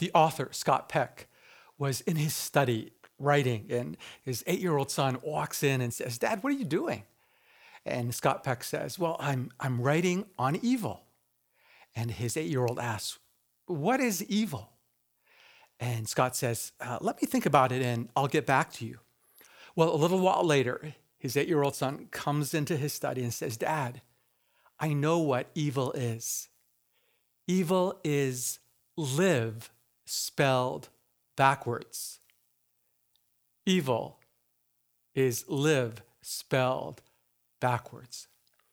The author, Scott Peck, was in his study writing, and his 8-year-old son walks in and says, "Dad, what are you doing?" And Scott Peck says, "Well, I'm writing on evil." And his 8-year-old asks, "What is evil?" And Scott says, "Let me think about it and I'll get back to you." Well, a little while later, his 8-year-old son comes into his study and says, "Dad, I know what evil is. Evil is live spelled backwards. Evil is live spelled backwards."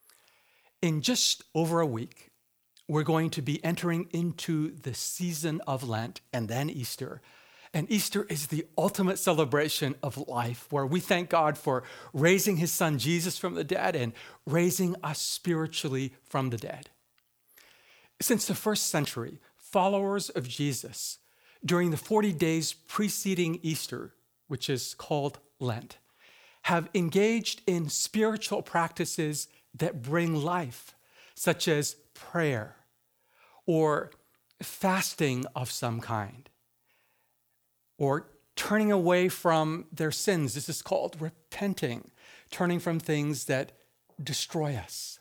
In just over a week, we're going to be entering into the season of Lent and then Easter. And Easter is the ultimate celebration of life, where we thank God for raising his son Jesus from the dead and raising us spiritually from the dead. Since the first century, followers of Jesus, during the 40 days preceding Easter, which is called Lent, have engaged in spiritual practices that bring life, such as prayer or fasting of some kind, or turning away from their sins. This is called repenting, turning from things that destroy us.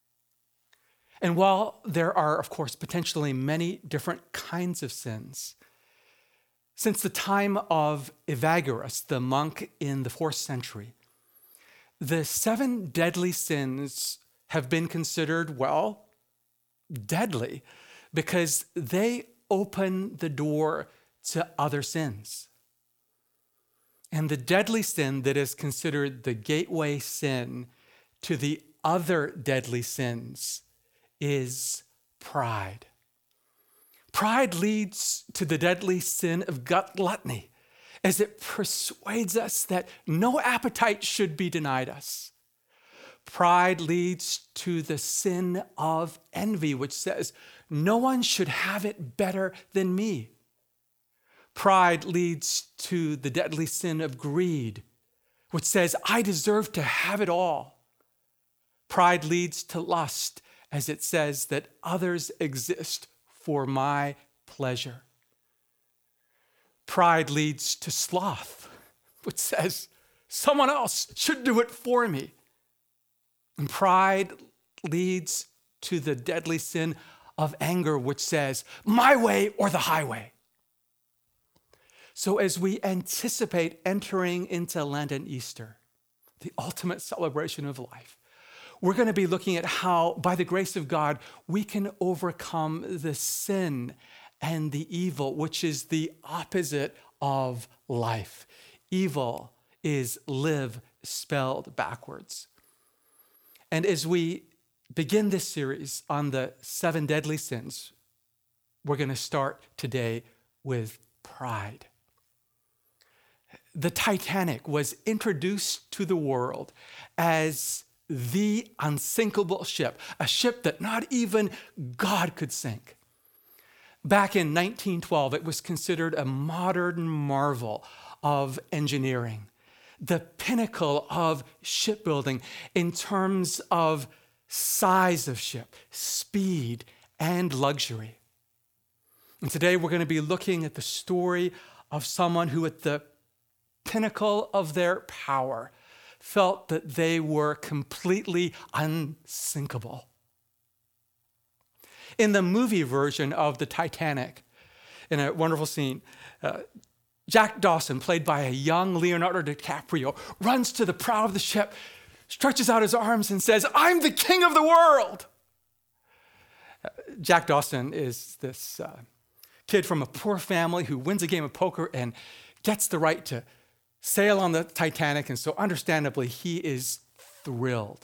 And while there are, of course, potentially many different kinds of sins, since the time of Evagrius, the monk in the 4th century, the 7 deadly sins have been considered, well, deadly, because they open the door to other sins. And the deadly sin that is considered the gateway sin to the other deadly sins is pride. Pride leads to the deadly sin of gluttony, as it persuades us that no appetite should be denied us. Pride leads to the sin of envy, which says, no one should have it better than me. Pride leads to the deadly sin of greed, which says, I deserve to have it all. Pride leads to lust, as it says that others exist for my pleasure. Pride leads to sloth, which says someone else should do it for me. And pride leads to the deadly sin of anger, which says, my way or the highway. So as we anticipate entering into Lent and Easter, the ultimate celebration of life, we're going to be looking at how, by the grace of God, we can overcome the sin and the evil, which is the opposite of life. Evil is live spelled backwards. And as we begin this series on the 7 deadly sins, we're going to start today with pride. The Titanic was introduced to the world as the unsinkable ship, a ship that not even God could sink. Back in 1912, it was considered a modern marvel of engineering, the pinnacle of shipbuilding in terms of size of ship, speed, and luxury. And today we're going to be looking at the story of someone who, at the pinnacle of their power, felt that they were completely unsinkable. In the movie version of the Titanic, in a wonderful scene, Jack Dawson, played by a young Leonardo DiCaprio, runs to the prow of the ship, stretches out his arms and says, I'm the king of the world. Jack Dawson is this kid from a poor family who wins a game of poker and gets the right to sail on the Titanic, and so understandably, he is thrilled.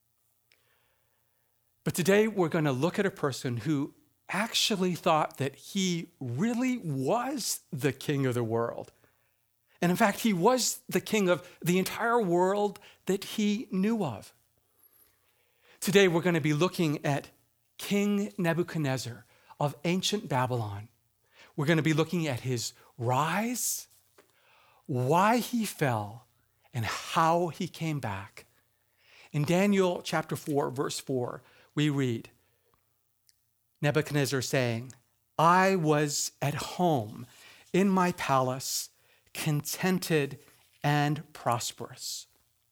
But today, we're going to look at a person who actually thought that he really was the king of the world. And in fact, he was the king of the entire world that he knew of. Today, we're going to be looking at King Nebuchadnezzar of ancient Babylon. We're going to be looking at his rise, why he fell, and how he came back. In Daniel chapter 4, verse 4, we read Nebuchadnezzar saying, I was at home in my palace, contented and prosperous.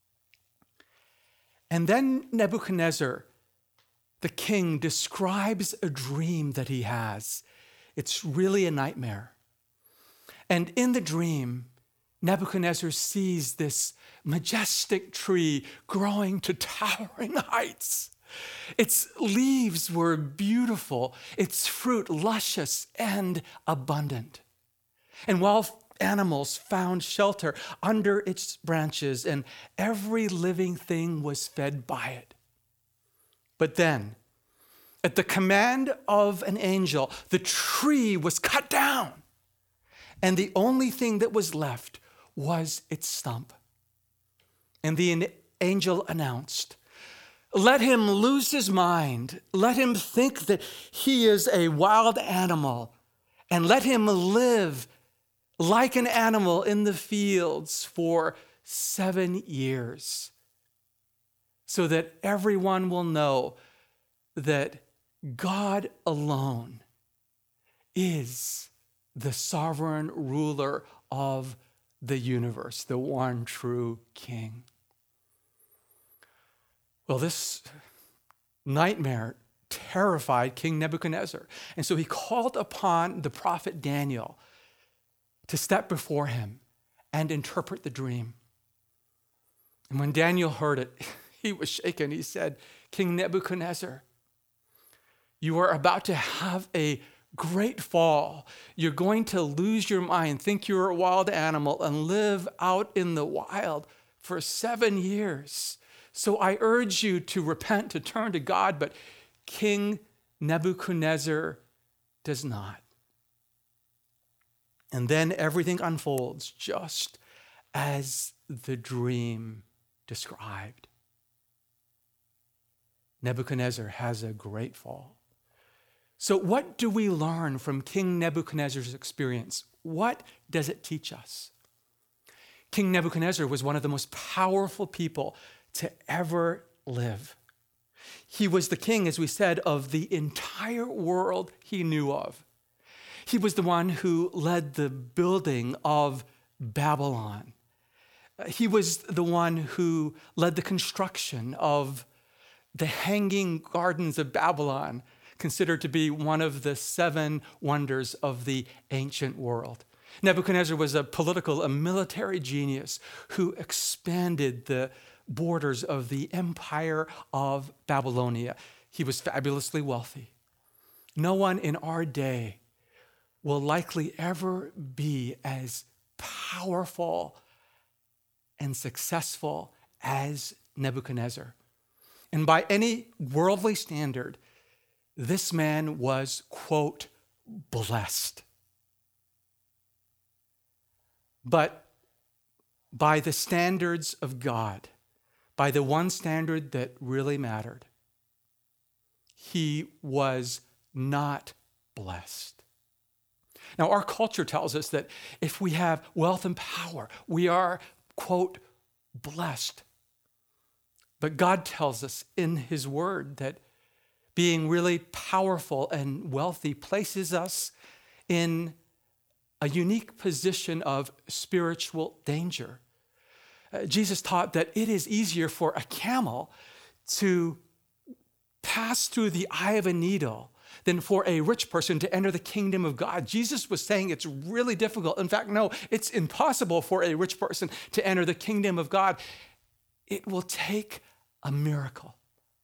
And then Nebuchadnezzar, the king, describes a dream that he has. It's really a nightmare. And in the dream, Nebuchadnezzar sees this majestic tree growing to towering heights. Its leaves were beautiful, its fruit luscious and abundant. And wild animals found shelter under its branches, and every living thing was fed by it. But then, at the command of an angel, the tree was cut down, and the only thing that was left was its stump. And the angel announced, "Let him lose his mind. Let him think that he is a wild animal, and let him live like an animal in the fields for 7 years, so that everyone will know that God alone is the sovereign ruler of the universe, the one true king." Well, this nightmare terrified King Nebuchadnezzar. And so he called upon the prophet Daniel to step before him and interpret the dream. And when Daniel heard it, he was shaken. He said, "King Nebuchadnezzar, you are about to have a great fall. You're going to lose your mind, think you're a wild animal, and live out in the wild for 7 years. So I urge you to repent, to turn to God." But King Nebuchadnezzar does not. And then everything unfolds just as the dream described. Nebuchadnezzar has a great fall. So what do we learn from King Nebuchadnezzar's experience? What does it teach us? King Nebuchadnezzar was one of the most powerful people to ever live. He was the king, as we said, of the entire world he knew of. He was the one who led the building of Babylon. He was the one who led the construction of the Hanging Gardens of Babylon, considered to be one of the 7 wonders of the ancient world. Nebuchadnezzar was a political, a military genius who expanded the borders of the empire of Babylonia. He was fabulously wealthy. No one in our day will likely ever be as powerful and successful as Nebuchadnezzar. And by any worldly standard, this man was, quote, blessed. But by the standards of God, by the one standard that really mattered, he was not blessed. Now, our culture tells us that if we have wealth and power, we are, quote, blessed. But God tells us in his word that being really powerful and wealthy places us in a unique position of spiritual danger. Jesus taught that it is easier for a camel to pass through the eye of a needle than for a rich person to enter the kingdom of God. Jesus was saying it's really difficult. In fact, no, it's impossible for a rich person to enter the kingdom of God. It will take a miracle.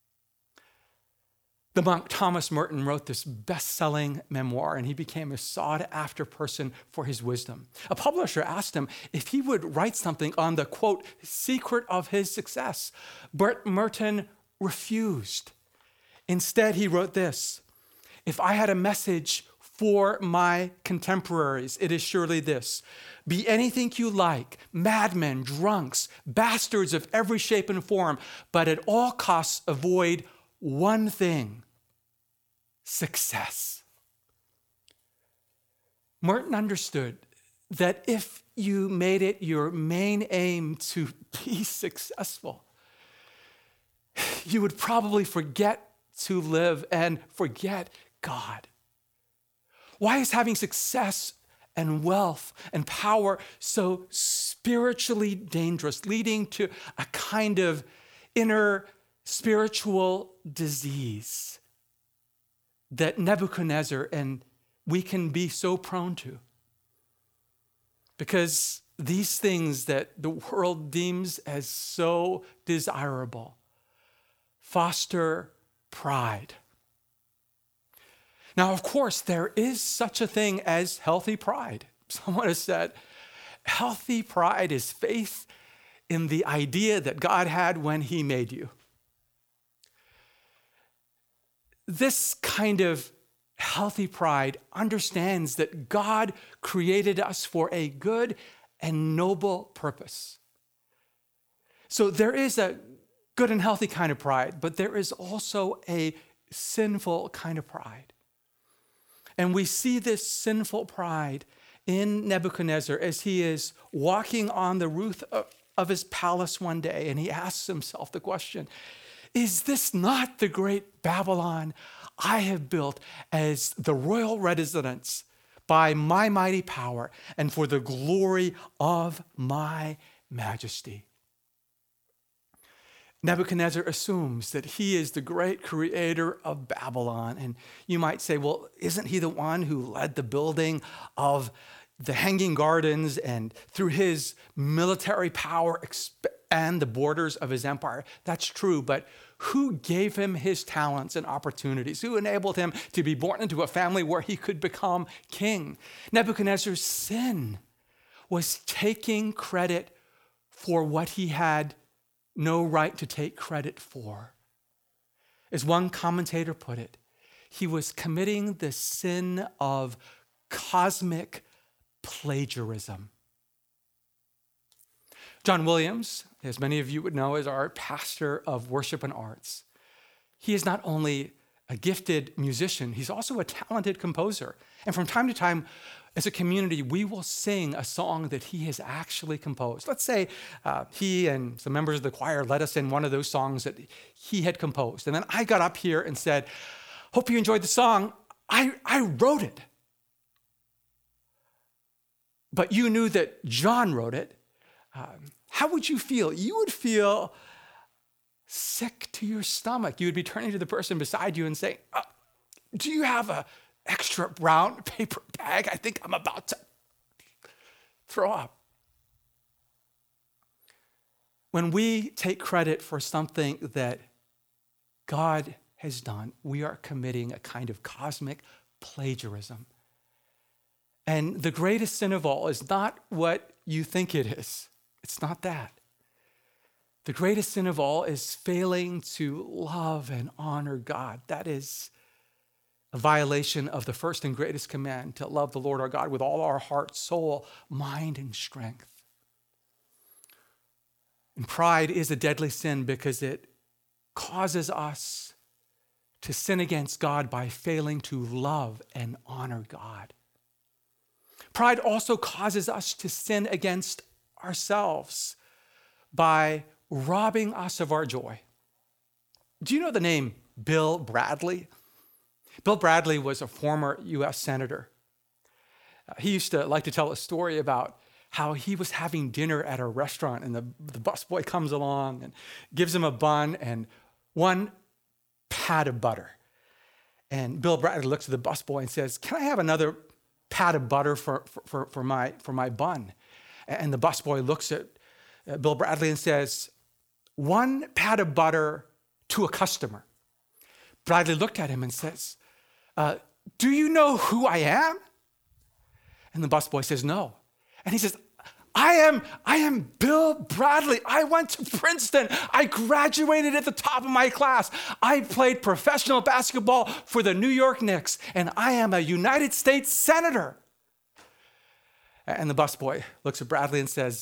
The monk Thomas Merton wrote this best-selling memoir, and he became a sought-after person for his wisdom. A publisher asked him if he would write something on the, quote, secret of his success. But Merton refused. Instead, he wrote this: "If I had a message for my contemporaries, it is surely this: be anything you like, madmen, drunks, bastards of every shape and form, but at all costs avoid one thing: success." Merton understood that if you made it your main aim to be successful, you would probably forget to live and forget God. Why is having success and wealth and power so spiritually dangerous, leading to a kind of inner spiritual disease that Nebuchadnezzar and we can be so prone to? Because these things that the world deems as so desirable foster pride. Now, of course, there is such a thing as healthy pride. Someone has said, healthy pride is faith in the idea that God had when he made you. This kind of healthy pride understands that God created us for a good and noble purpose. So there is a good and healthy kind of pride, but there is also a sinful kind of pride. And we see this sinful pride in Nebuchadnezzar as he is walking on the roof of his palace one day, and he asks himself the question, is this not the great Babylon I have built as the royal residence by my mighty power and for the glory of my majesty? Nebuchadnezzar assumes that he is the great creator of Babylon. And you might say, well, isn't he the one who led the building of the Hanging Gardens and through his military power expand the borders of his empire? That's true, but who gave him his talents and opportunities? Who enabled him to be born into a family where he could become king? Nebuchadnezzar's sin was taking credit for what he had no right to take credit for. As one commentator put it, he was committing the sin of cosmic plagiarism. John Williams, as many of you would know, is our pastor of worship and arts. He is not only a gifted musician, he's also a talented composer. And from time to time, as a community, we will sing a song that he has actually composed. Let's say he and some members of the choir led us in one of those songs that he had composed. And then I got up here and said, hope you enjoyed the song. I wrote it. But you knew that John wrote it. How would you feel? You would feel sick to your stomach. You would be turning to the person beside you and saying, do you have an extra brown paper bag? I think I'm about to throw up. When we take credit for something that God has done, we are committing a kind of cosmic plagiarism. And the greatest sin of all is not what you think it is. It's not that. The greatest sin of all is failing to love and honor God. That is a violation of the first and greatest command, to love the Lord our God with all our heart, soul, mind, and strength. And pride is a deadly sin because it causes us to sin against God by failing to love and honor God. Pride also causes us to sin against ourselves by robbing us of our joy. Do you know the name Bill Bradley? Bill Bradley was a former U.S. senator. He used to like to tell a story about how he was having dinner at a restaurant and the busboy comes along and gives him a bun and one pat of butter. And Bill Bradley looks at the busboy and says, "Can I have another pat of butter for my bun?" And the busboy looks at Bill Bradley and says, "One pat of butter to a customer." Bradley looked at him and says, "Do you know who I am?" And the busboy says, "No." And he says, I am Bill Bradley. I went to Princeton. I graduated at the top of my class. I played professional basketball for the New York Knicks, and I am a United States Senator." And the busboy looks at Bradley and says,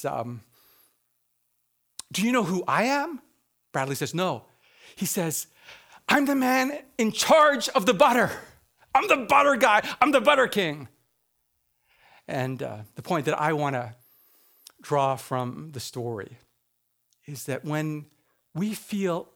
"Do you know who I am?" Bradley says, "No." He says, "I'm the man in charge of the butter. I'm the butter guy. I'm the butter king." And the point that I want to draw from the story is that when we feel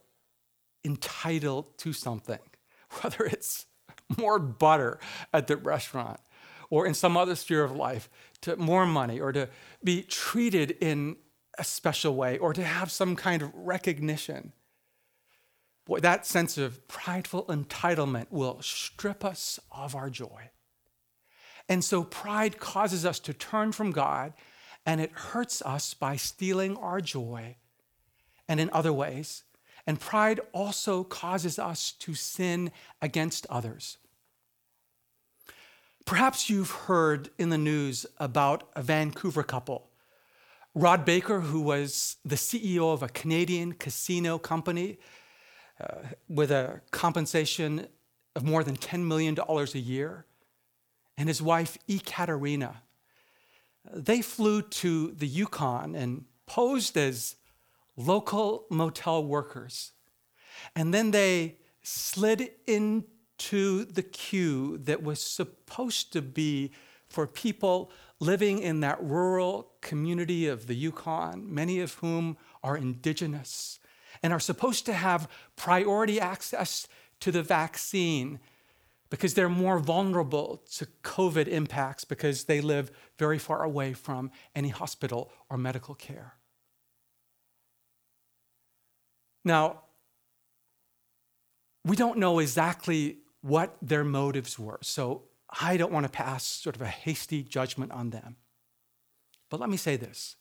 entitled to something, whether it's more butter at the restaurant or in some other sphere of life, to more money, or to be treated in a special way, or to have some kind of recognition. Boy, that sense of prideful entitlement will strip us of our joy. And so pride causes us to turn from God, and it hurts us by stealing our joy and in other ways. And pride also causes us to sin against others. Perhaps you've heard in the news about a Vancouver couple, Rod Baker, who was the CEO of a Canadian casino company with a compensation of more than $10 million a year, and his wife, Ekaterina. They flew to the Yukon and posed as local motel workers. And then they slid into the queue that was supposed to be for people living in that rural community of the Yukon, many of whom are indigenous and are supposed to have priority access to the vaccine because they're more vulnerable to COVID impacts because they live very far away from any hospital or medical care. Now, we don't know exactly what their motives were, so I don't want to pass sort of a hasty judgment on them. But let me say this.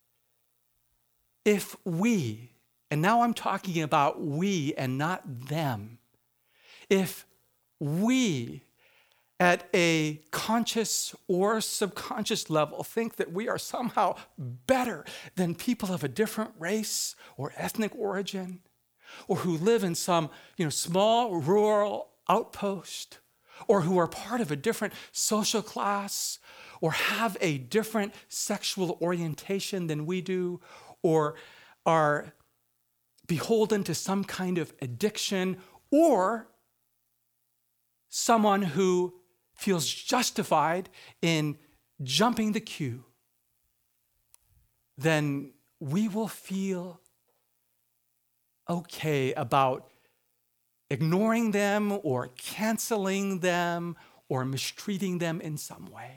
If we, and now I'm talking about we and not them, if we at a conscious or subconscious level think that we are somehow better than people of a different race or ethnic origin, or who live in some small rural outpost, or who are part of a different social class, or have a different sexual orientation than we do, or are beholden to some kind of addiction, or someone who feels justified in jumping the queue, then we will feel okay about ignoring them or canceling them or mistreating them in some way.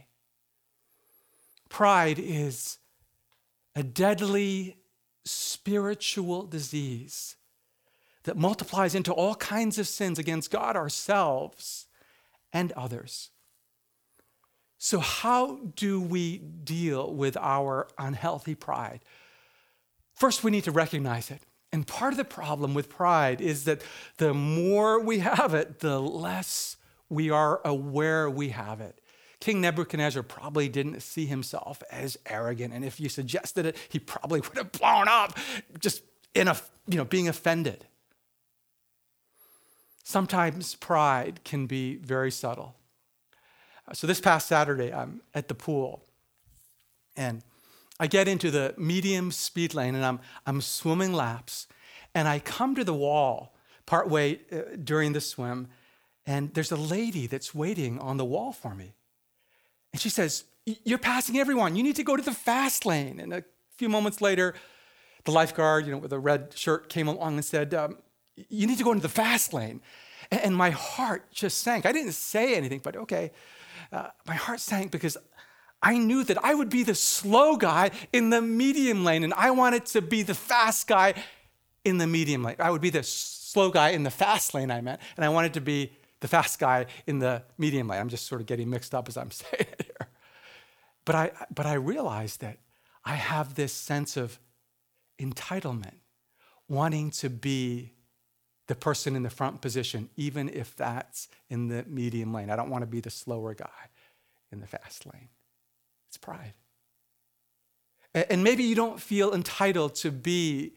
Pride is a deadly spiritual disease that multiplies into all kinds of sins against God, ourselves, and others. So how do we deal with our unhealthy pride? First, we need to recognize it. And part of the problem with pride is that the more we have it, the less we are aware we have it. King Nebuchadnezzar probably didn't see himself as arrogant, and if you suggested it, he probably would have blown up just in being offended. Sometimes pride can be very subtle. So this past Saturday, I'm at the pool, and I get into the medium speed lane, and I'm swimming laps, and I come to the wall partway during the swim, and there's a lady that's waiting on the wall for me. And she says, "You're passing everyone. You need to go to the fast lane." And a few moments later, the lifeguard, with a red shirt came along and said, "You need to go into the fast lane." And my heart just sank. I didn't say anything, but okay. My heart sank because I knew that I would be the slow guy in the medium lane, and I wanted to be the fast guy in the medium lane. I would be the slow guy in the fast lane, I meant, and I wanted to be the fast guy in the medium lane. I'm just sort of getting mixed up as I'm saying it here. But I realized that I have this sense of entitlement, wanting to be the person in the front position, even if that's in the medium lane. I don't want to be the slower guy in the fast lane. It's pride. And maybe you don't feel entitled to be,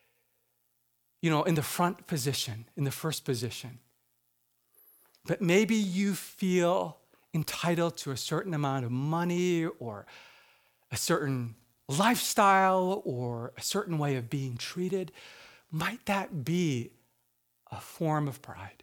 in the front position, in the first position. But maybe you feel entitled to a certain amount of money or a certain lifestyle or a certain way of being treated. Might that be a form of pride?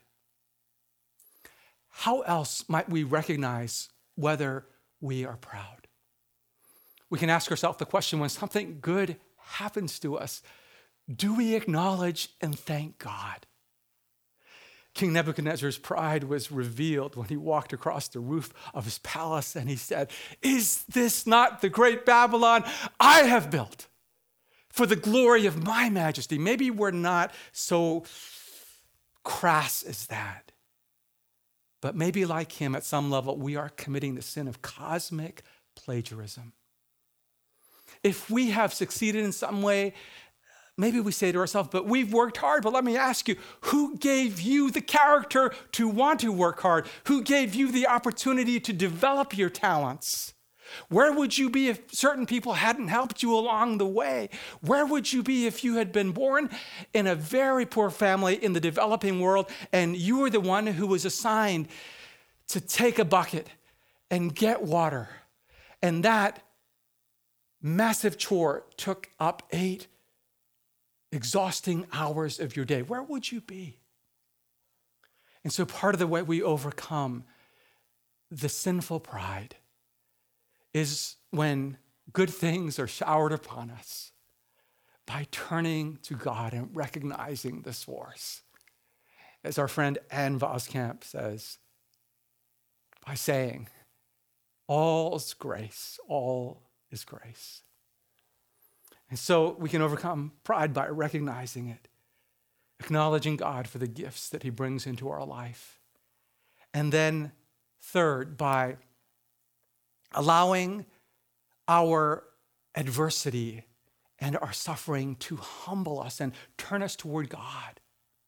How else might we recognize whether we are proud? We can ask ourselves the question, when something good happens to us, do we acknowledge and thank God? King Nebuchadnezzar's pride was revealed when he walked across the roof of his palace and he said, "Is this not the great Babylon I have built for the glory of my majesty?" Maybe we're not so crass as that, but maybe like him at some level, we are committing the sin of cosmic plagiarism. If we have succeeded in some way, maybe we say to ourselves, "But we've worked hard." But let me ask you, who gave you the character to want to work hard? Who gave you the opportunity to develop your talents? Where would you be if certain people hadn't helped you along the way? Where would you be if you had been born in a very poor family in the developing world and you were the one who was assigned to take a bucket and get water? And that massive chore took up 8 exhausting hours of your day. Where would you be? And so part of the way we overcome the sinful pride is when good things are showered upon us by turning to God and recognizing the source. As our friend Ann Voskamp says, by saying, "All's grace, all is grace." And so we can overcome pride by recognizing it, acknowledging God for the gifts that he brings into our life. And then third, by allowing our adversity and our suffering to humble us and turn us toward God.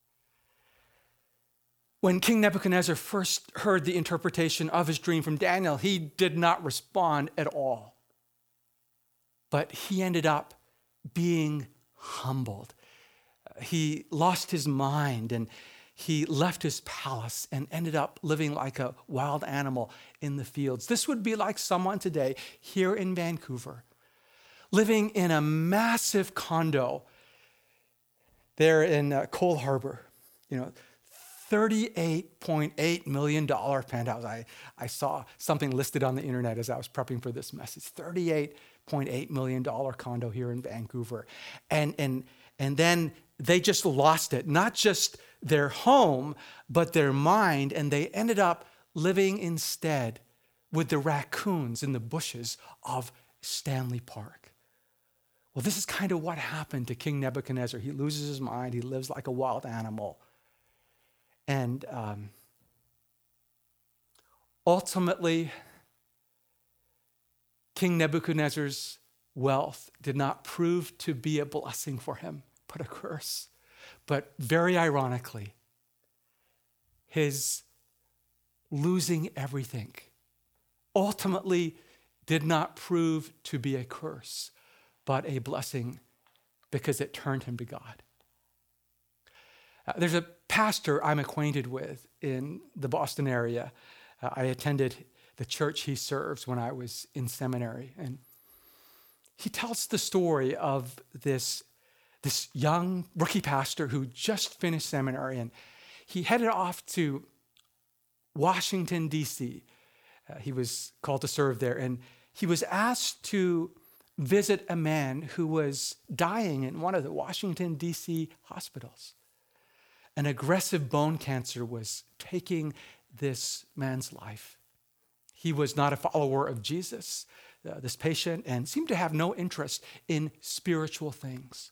When King Nebuchadnezzar first heard the interpretation of his dream from Daniel, he did not respond at all. But he ended up being humbled. He lost his mind and he left his palace and ended up living like a wild animal in the fields. This would be like someone today here in Vancouver, living in a massive condo there in Cole Harbor, $38.8 million penthouse. I saw something listed on the internet as I was prepping for this message. $38.8 million condo here in Vancouver. And then they just lost it. Not just their home, but their mind. And they ended up living instead with the raccoons in the bushes of Stanley Park. Well, this is kind of what happened to King Nebuchadnezzar. He loses his mind. He lives like a wild animal. And ultimately, King Nebuchadnezzar's wealth did not prove to be a blessing for him, but a curse. But very ironically, his losing everything ultimately did not prove to be a curse, but a blessing because it turned him to God. There's a pastor I'm acquainted with in the Boston area. I attended the church he serves when I was in seminary. And he tells the story of this young rookie pastor who just finished seminary. And he headed off to Washington, D.C. He was called to serve there. And he was asked to visit a man who was dying in one of the Washington, D.C. hospitals. An aggressive bone cancer was taking this man's life. He was not a follower of Jesus, this patient, and seemed to have no interest in spiritual things.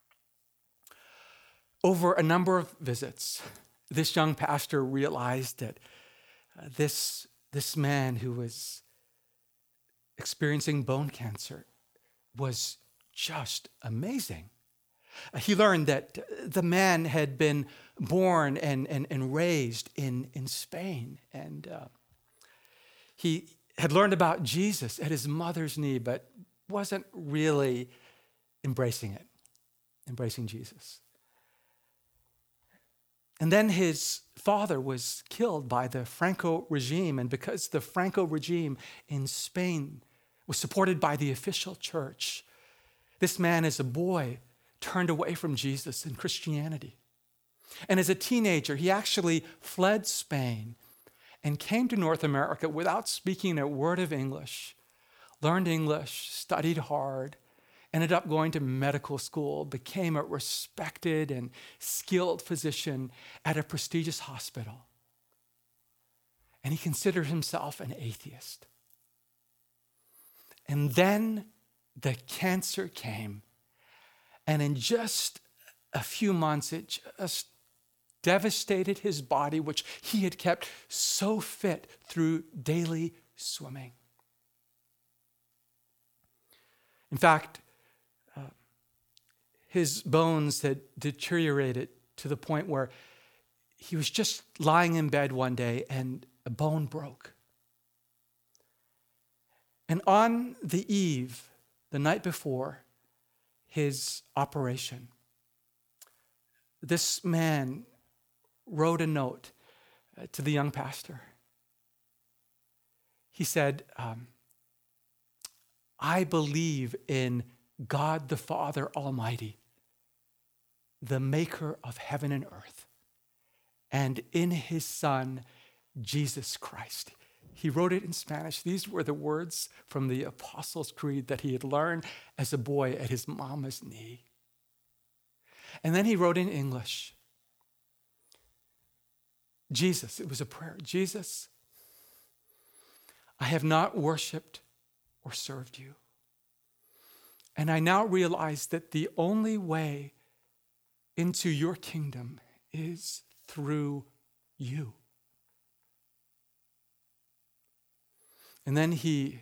Over a number of visits, this young pastor realized that this man who was experiencing bone cancer was just amazing. He learned that the man had been born and raised in Spain. And he had learned about Jesus at his mother's knee, but wasn't really embracing Jesus. And then his father was killed by the Franco regime. And because the Franco regime in Spain was supported by the official church, this man as a boy turned away from Jesus and Christianity. And as a teenager, he actually fled Spain and came to North America without speaking a word of English, learned English, studied hard, ended up going to medical school, became a respected and skilled physician at a prestigious hospital. And he considered himself an atheist. And then the cancer came. And in just a few months, it just devastated his body, which he had kept so fit through daily swimming. In fact, his bones had deteriorated to the point where he was just lying in bed one day and a bone broke. And on the eve, the night before his operation, this man wrote a note to the young pastor. He said, I believe in God the Father Almighty, the maker of heaven and earth, and in his Son, Jesus Christ. He wrote it in Spanish. These were the words from the Apostles' Creed that he had learned as a boy at his mama's knee. And then he wrote in English, Jesus, it was a prayer. Jesus, I have not worshiped or served you. And I now realize that the only way into your kingdom is through you. And then he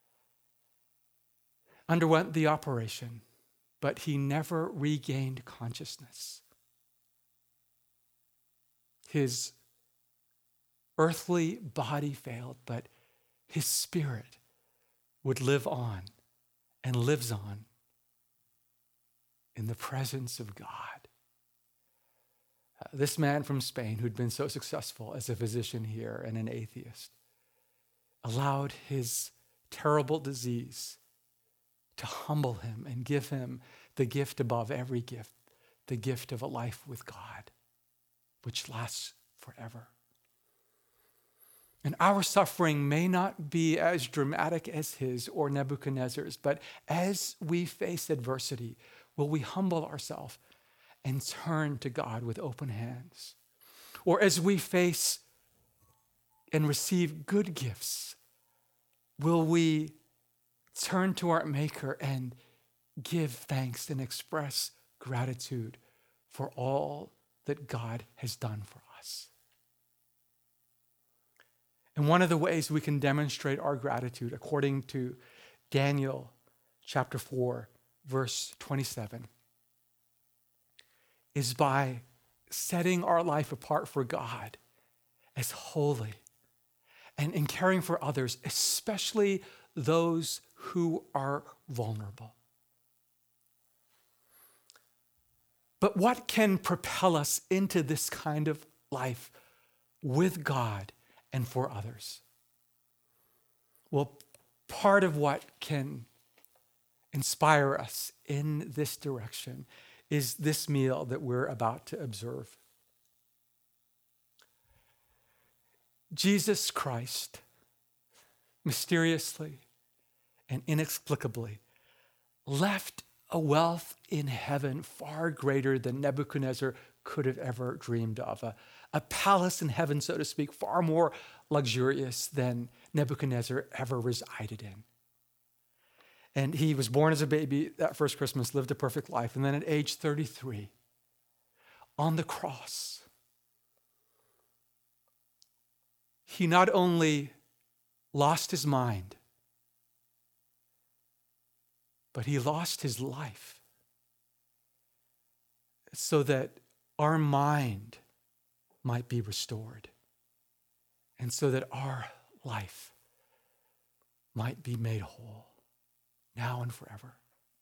underwent the operation, but he never regained consciousness. His earthly body failed, but his spirit would live on and lives on in the presence of God. This man from Spain, who'd been so successful as a physician here and an atheist, allowed his terrible disease to humble him and give him the gift above every gift, the gift of a life with God, which lasts forever. And our suffering may not be as dramatic as his or Nebuchadnezzar's, but as we face adversity, will we humble ourselves and turn to God with open hands? Or as we face and receive good gifts, will we turn to our Maker and give thanks and express gratitude for all that God has done for us? And one of the ways we can demonstrate our gratitude, according to Daniel chapter 4, verse 27, is by setting our life apart for God as holy and in caring for others, especially those who are vulnerable. But what can propel us into this kind of life with God and for others? Well, part of what can inspire us in this direction is this meal that we're about to observe. Jesus Christ, mysteriously and inexplicably, left a wealth in heaven far greater than Nebuchadnezzar could have ever dreamed of. A palace in heaven, so to speak, far more luxurious than Nebuchadnezzar ever resided in. And he was born as a baby that first Christmas, lived a perfect life. And then at age 33, on the cross, he not only lost his mind, but he lost his life so that our mind might be restored and so that our life might be made whole now and forever.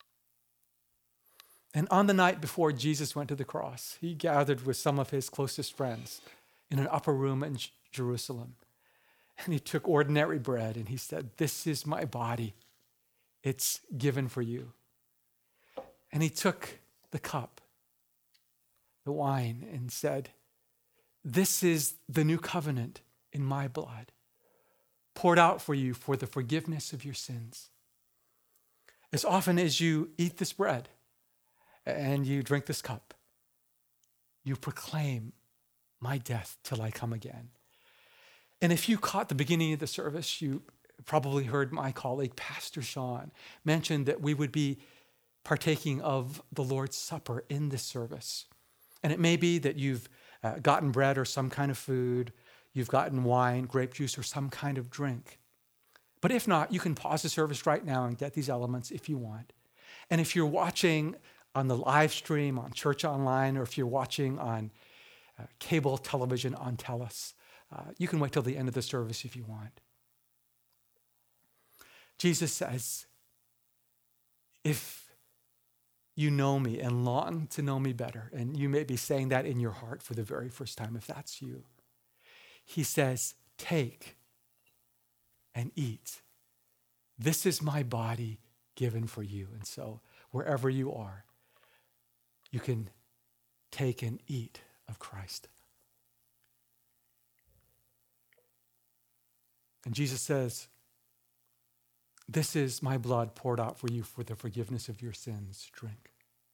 And on the night before Jesus went to the cross, he gathered with some of his closest friends in an upper room in Jerusalem. And he took ordinary bread and he said, "This is my body. It's given for you." And he took the cup, the wine, and said, "This is the new covenant in my blood, poured out for you for the forgiveness of your sins. As often as you eat this bread and you drink this cup, you proclaim my death till I come again. And if you caught the beginning of the service, you probably heard my colleague, Pastor Sean, mention that we would be partaking of the Lord's Supper in this service. And it may be that you've gotten bread or some kind of food, you've gotten wine, grape juice, or some kind of drink. But if not, you can pause the service right now and get these elements if you want. And if you're watching on the live stream on Church Online, or if you're watching on cable television on TELUS, you can wait till the end of the service if you want. Jesus says, if you know me and long to know me better, and you may be saying that in your heart for the very first time, if that's you, he says, take and eat. This is my body given for you. And so wherever you are, you can take and eat of Christ. And Jesus says, this is my blood poured out for you for the forgiveness of your sins. Drink.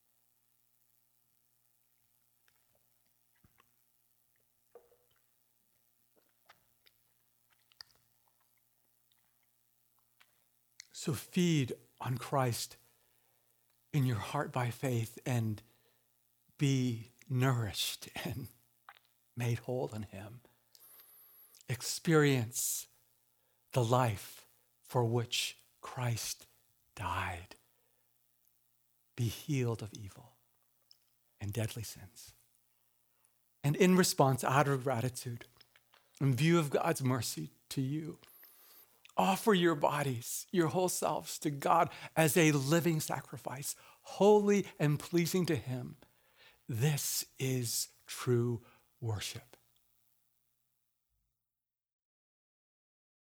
So feed on Christ in your heart by faith and be nourished and made whole in him. Experience the life for which Christ died. Be healed of evil and deadly sins. And in response, out of gratitude, in view of God's mercy to you, offer your bodies, your whole selves to God as a living sacrifice, holy and pleasing to him. This is true worship.